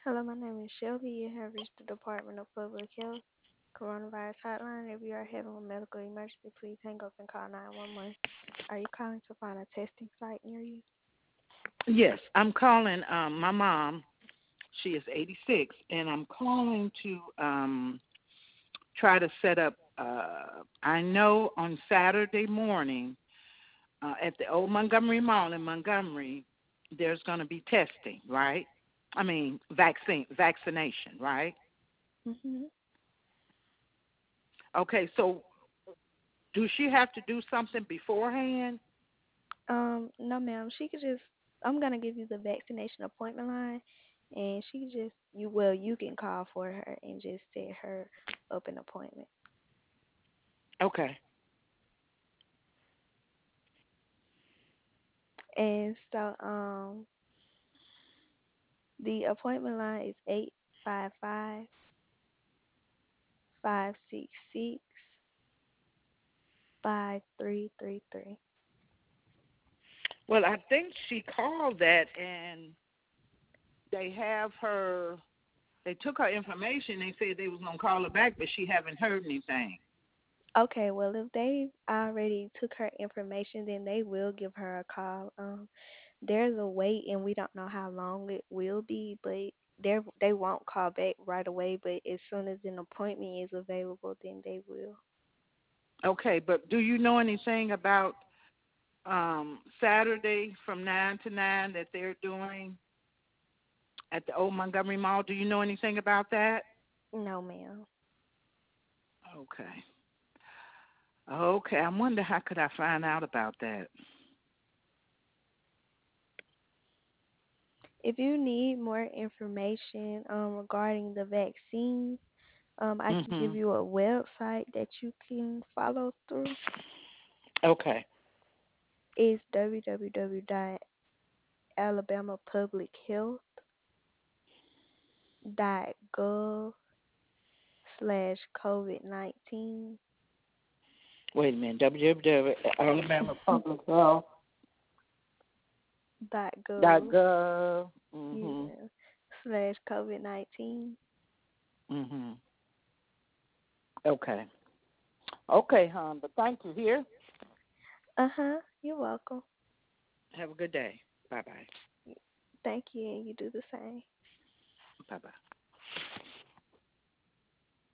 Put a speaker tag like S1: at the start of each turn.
S1: Hello, my name is Shelby. You have reached the Department of Public Health Coronavirus Hotline. If you are having a medical emergency, please hang up and call 911. Are you calling to find a testing site near you?
S2: Yes, I'm calling my mom. She is 86, and I'm calling to try to set up. I know on Saturday morning at the old Montgomery Mall in Montgomery, there's going to be testing, right? I mean, vaccination, right?
S1: Mhm.
S2: Okay, so do she have to do something beforehand?
S1: No, ma'am. She could just. I'm gonna give you the vaccination appointment line, and she could just. You can call for her and just set her up an appointment.
S2: Okay.
S1: And so, the appointment line is 855-566-5333.
S2: Well, I think she called that, and they have her. They took her information. They said they was gonna call her back, but she haven't heard anything.
S1: Okay, well, if they already took her information, then they will give her a call. There's a wait, and we don't know how long it will be, but they won't call back right away. But as soon as an appointment is available, then they will.
S2: Okay, but do you know anything about Saturday from 9 to 9 that they're doing at the old Montgomery Mall? Do you know anything about that?
S1: No, ma'am.
S2: Okay. Okay, I wonder how could I find out about that?
S1: If you need more information regarding the vaccine, I can give
S2: Mhm.
S1: you a website that you can follow through.
S2: Okay.
S1: It's www.alabamapublichealth.gov/COVID-19.
S2: Wait a minute. www. Alabama Public Health
S1: .gov,
S2: .gov. Mhm.
S1: yeah, slash COVID-19.
S2: Mhm. Okay. Okay, hon. But thank you. Here.
S1: Uh-huh, you're welcome.
S2: Have a good day. Bye bye.
S1: Thank you, and you do the same.
S2: Bye bye.